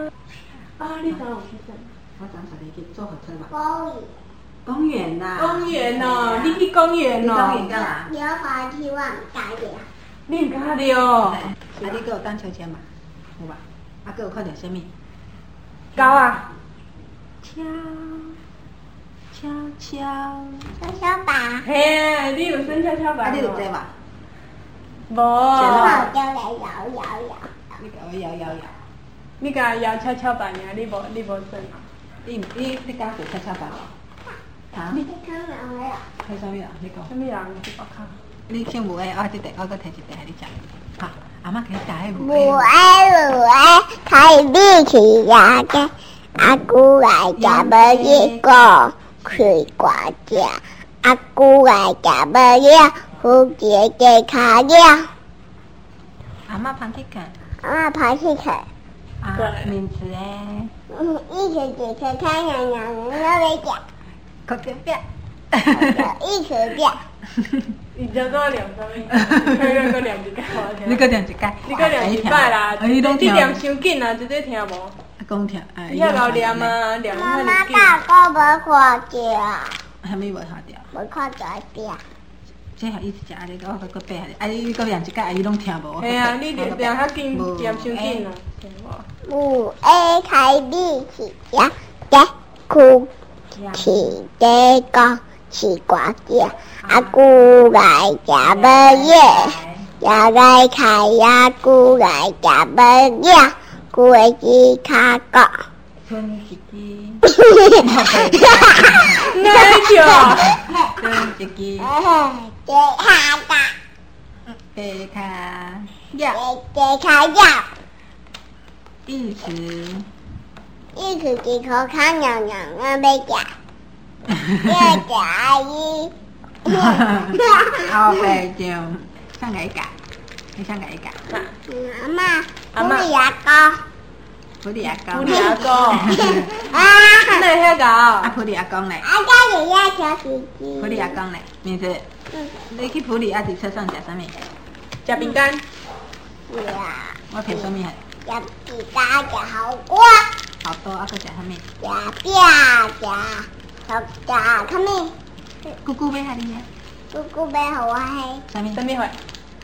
啊，你昨有去啥？ 我昨十日去做火车吧。 公园啦。 公园哦，你去公园哦。 公园干嘛？ 溜滑梯我唔敢溜。 你唔敢溜？ 啊，你给我荡秋千吧，有吧？啊，给我看到什么？ 狗啊！ 悄悄悄。 小小吧。 嘿，你有生跷跷板？ 啊，你有坐吧？ 无。 我叫来摇摇摇。 你给我摇摇摇。 你甲摇跷跷板呀？你无生啊？ 你敢坐跷跷板无？哈？ 你看人了。 睇啥物啊？你讲。 什么人去北卡？ 你听无诶？我这我搁摕一块给你食。哈，阿妈给你食迄无爱，开比起呀个，阿姑来夹不一个开挂架，阿姑来夹不了，蝴蝶给卡了。 阿妈旁去看。 阿爬去看。 啊，名字诶。 一起几颗太阳阳，我来讲。 口诀表。 一起表。 你叫我念什么？你搁念一届我听。 你搁念一届。 你搁念一摆啦，你念伤紧啊，直接听无。 讲听， 你遐老念啊，念遐妈妈紧。 大哥无看到。 啥物无看到？ 无看到掉。 这互伊食，你我搁背下哩。啊，你搁念一届，啊，伊拢听无。 嘿啊，你念较紧，念伤紧啊，听无？ 母 A 开 B 起呀，个哭起个高起挂架，阿姑来夹不耶，呀来开呀姑来夹不耶，姑会去卡个。 春一支。 哪叫？ 春一支。 给卡个。 给卡呀。 给卡呀。 意思。 一起几口看娘娘我要夹。要夹阿姨。 后背就上来夹，你上来夹。 阿妈，牙膏。 普利阿公。 普利阿公。 啊！ 哪遐搞？ 啊，普利阿公嘞。 阿家也要小鸡鸡。 普利阿公嘞，名字。你去普利阿伫车上食啥物？ 食饼干。 呀。 我摕啥物下？ 食饼干，食好瓜。 好多啊，搁食啥物？ 食饼，食啥物？ 姑姑买下你呀？ 姑姑买互我迄。 啥物？ 啥物货？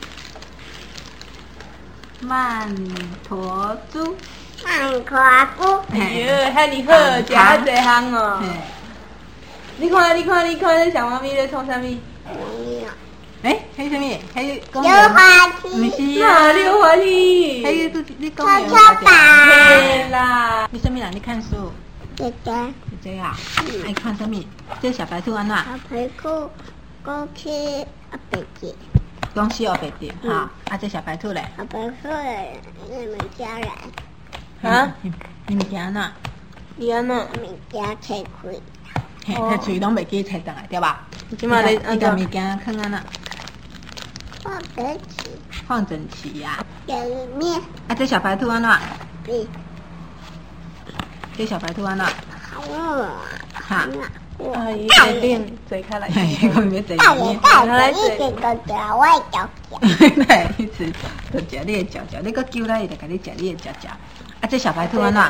曼陀珠。 曼夸姑。 哎哟，遐尼好，食啊济项哦。你看，你小猫咪咧创啥物？ 诶，迄啥物？迄公溜园？ 滑梯。 毋是哪啊。 溜滑梯？ 迄你公园。 跷跷板。 嘿啦。 你啥物人？你看书？ 姐姐。 是这啊？爱看啥物？这小白兔安怎？ 小白兔过去阿伯姐。 恭喜我白兔哈！啊，这小白兔嘞？ 小白兔你们家人。 啊？ 你们家哪？ 伊安怎？ 我们家拆开。 嘿，他嘴拢袂记摕倒来，对吧？ 即马咧伊甲物件放安那？ 放整齐。 放整齐呀。 里面。 啊，这小白兔安怎？ 对。 这小白兔安怎？哈。 阿姨决定坐开来。 我没坐大爷大爷，一直个脚我脚脚。 对，一直就食你的脚脚，你搁叫来伊就甲你食你的脚脚。啊，这小白兔安怎？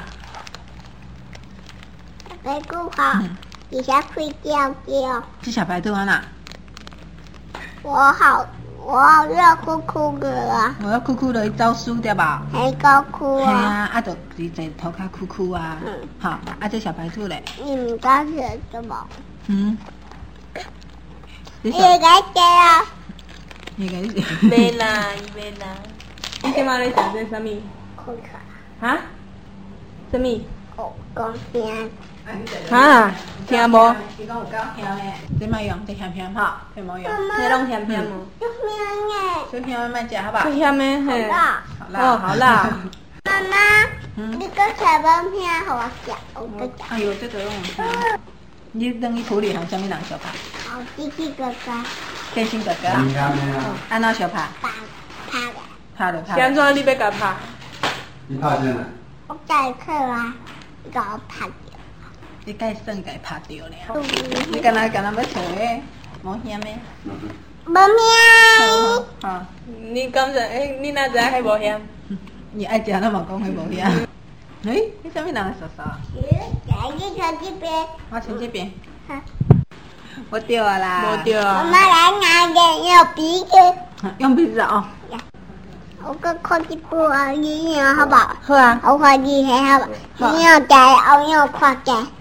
白兔好，底下睡觉觉。 这小白兔安怎？ 我好热乎乎的啊！ 我要哭哭的招书对吧？ 还高哭系啊！ 啊，啊就直坐头壳哭哭啊。好，啊这小白兔嘞？ 你们刚学什么？ 你也该学啊！ 你个袂啦，伊袂啦。你即马咧上这啥物？ 空卡。 哈？啥物？ 哦，公边。 哈？听无？ 伊讲有够香诶，你莫用，这香香吼，这莫用。 这拢咸咸哦。 就香耶。 小香的莫食好吧？ 不咸的嘿。 辣。 哦，好辣。 妈妈，你个小本片给我讲，我个讲。 哎呦，这个拢有香。你等于处理行啥物人相拍？ 好，弟弟哥哥。 天心哥哥。安怎相拍？ 拍的。 拍就拍。 是安怎你要甲拍？ 你拍啥呢？ 我改课啊，你给我拍掉。 你该算该拍掉了。你敢若要找诶，无香诶。 无咩。 好。 你敢知？你哪知迄无香？ 你爱食，咱嘛讲迄无香。 诶，你什么人的叔叔？ 你看这边。 我从这边。 好。 我对啊啦。 无对啊。 妈妈来拿点用鼻子。 用鼻子哦。 我个看这部啊，你好不好？ 好啊。 我看你好不好？你要带，我要看的。